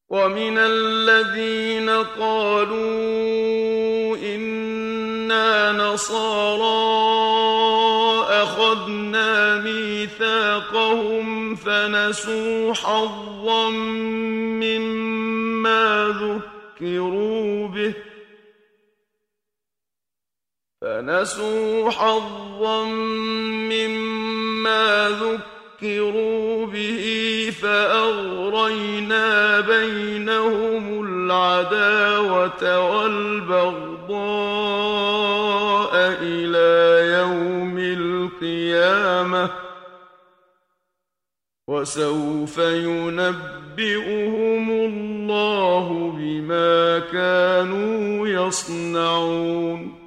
ومن الذين قالوا إنا نصارى أخذنا ميثاقهم فنسوا حظا مما ذكروا به فأغرينا بينهم العداوة والبغضاء إلى يوم القيامة وسوف ينبئهم الله بما كانوا يصنعون